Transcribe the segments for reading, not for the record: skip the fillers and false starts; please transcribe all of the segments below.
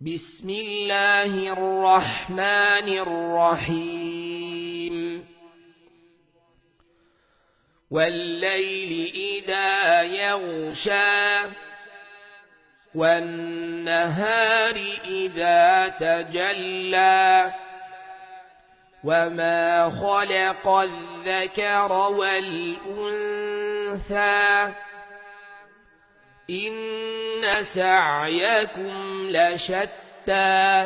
بسم الله الرحمن الرحيم والليل إذا يغشى والنهار إذا تجلى وما خلق الذكر والأنثى إن سعيكم لشتى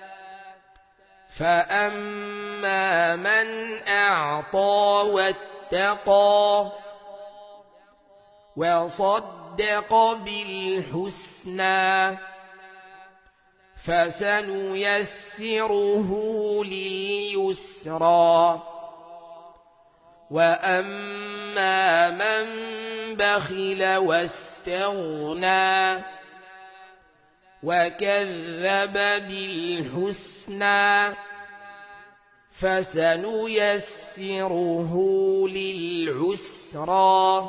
فأما من أعطى واتقى وصدق بالحسنى فسنيسره لليسرى وأما من بخل واستغنى وكذب بالحسنى فسنيسره للعسرى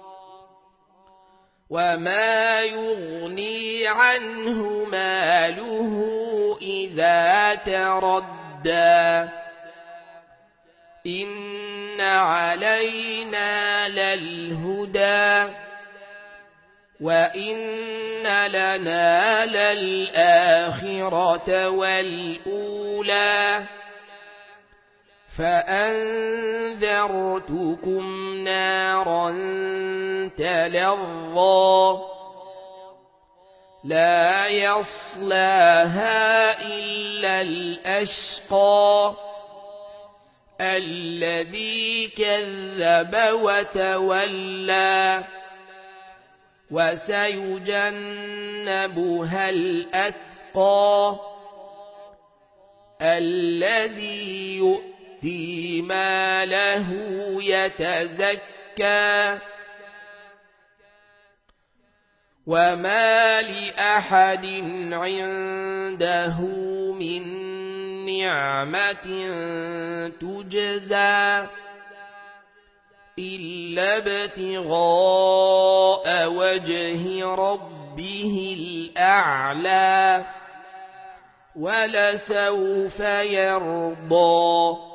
وما يغني عنه ماله إذا تردى إن علينا للهدى وإن لنا للآخرة والأولى فأنذرتكم نارا تلظى لا يصلاها إلا الأشقى الذي كذب وتولى وسيجنبها الأتقى الذي يؤتي ماله يتزكى وما لأحد عنده من نعمة تجزى إلا ابتغاء وجه ربه الأعلى ولسوف يرضى